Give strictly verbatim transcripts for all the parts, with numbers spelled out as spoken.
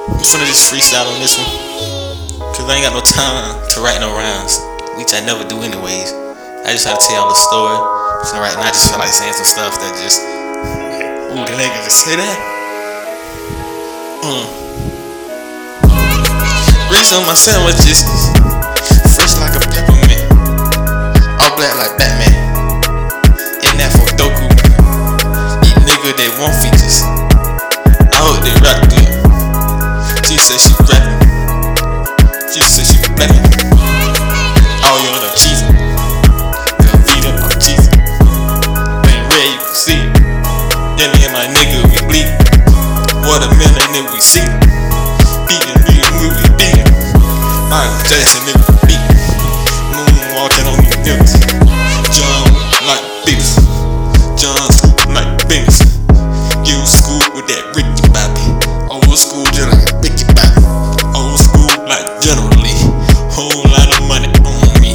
I'm finna just freestyle on this one, cause I ain't got no time to write no rhymes, which I never do anyways. I just try to tell y'all the story. So right now I just feel like saying some stuff that just, ooh, the nigga just say that. Mm. Grease on my sandwiches, fresh like a peppermint, all black like Batman, and that for Doku. Eat nigga they want features, I hope they rap good. She said she rapping, she said she rapping. All you on the cheese, the beat up on cheese. Ain't red, you can see it. Yeah, me and my nigga we bleed. Watermelon nigga we see. Beatin', beatin', we we beatin'. Michael Jackson nigga we beat. Moonwalking on these niggas. John like Beatles, John Scoop like Beatles. You school with that Ricky Bobby. Old school just like Ricky Bobby. Old school like generally. Whole lot of money on me.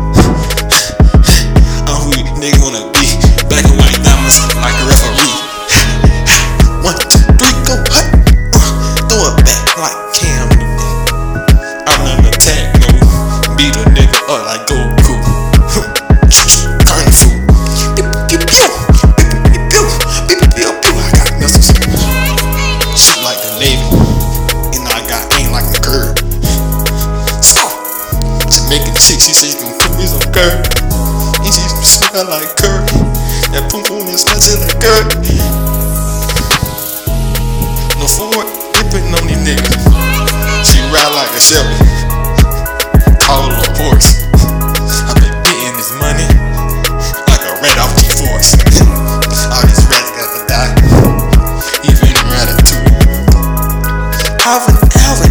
I'm who the nigga wanna be. Black and white diamonds like a referee. One, two, three, go hut. Uh, throw it back like Cam Newton. I'm on the tag mode. Beat a nigga up like Goku. Turn food. Pew pew pew pew pew pew pew. I got missiles. Shoot like the Navy. And I got aim like a curve. Stop. Jamaican chick, she said she gon' cook me some curve. And she smell like curry. That pum pum is smell like curry. No forward, dipping on these niggas. She ride like a Shelby. Call her a horse. I been getting this money like a rat off G-Force. All these rats gotta die. Even Ratatouille. Alvin, Alvin,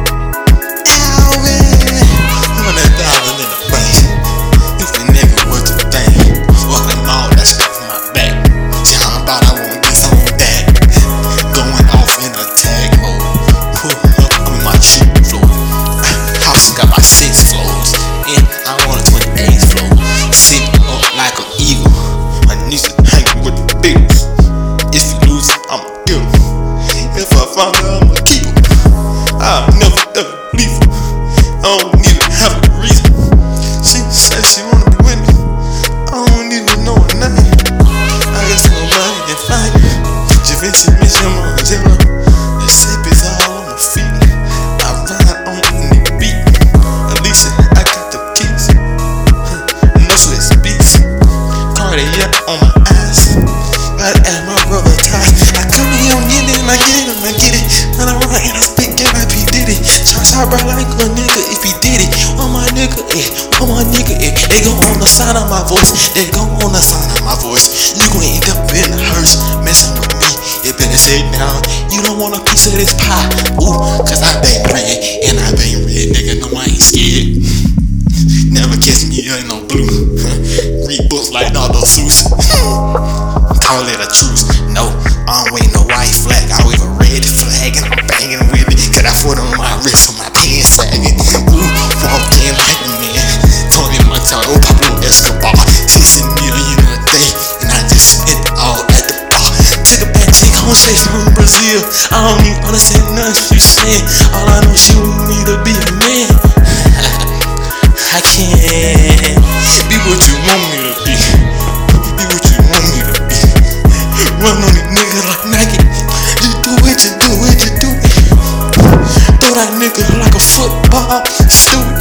Alvin. Hundred thousand in the bank. If a nigga was the thing, walking all that stuff from my back. See how about I want this on that. Going off in a tag mode. Pull up on my cheap floor. House got my six floors, and I want a twenty-eight floor. Sit up like an eagle. My knees is hanging with the biggest. If you lose it, I'ma kill him. If I find her, I'ma keep her. I'll never ever leave her. I don't need to have a reason. She said she wanna be with me. I don't even know her name. I got some money and fine. Javinci mission on zero. The sip is all on my feet. I ride on the beat. Alicia, I got the keys. No sweat speaks. Cardiac on my eyes. Gotta add my brother ties. I come here on it and I get it and I get it. And I run and I spit get like P Diddy. Shots out bright like a nigga if he did it. On my nigga, eh, on my nigga, eh. They go on the side of my voice. They go on the side of my voice. You gon' end up in the hearse, messing with me. You better sit down. You don't want a piece of this pie. Ooh, cause I bang red and I bang red, nigga. No, I ain't scared. Never catch me in no blue. Read books like all those Zeus. Call it a truce. No, I don't wait no white flag. I wave a red flag and I'm banging with it. Cause I put on my wrist for my pants sagging. Ooh, walking like a man. Call me my title, Pablo Escobar. Sixty million a day, and I just spent it all at the bar. Took a bad chick home straight from Brazil. I don't even understand nothing she saying. All I know, she want me to be a man. I can't be what you want me to be. Be what you want me to be. Run on these niggas like Nike. You do it, you do it, you do it. Throw that nigga like a football. Stupid.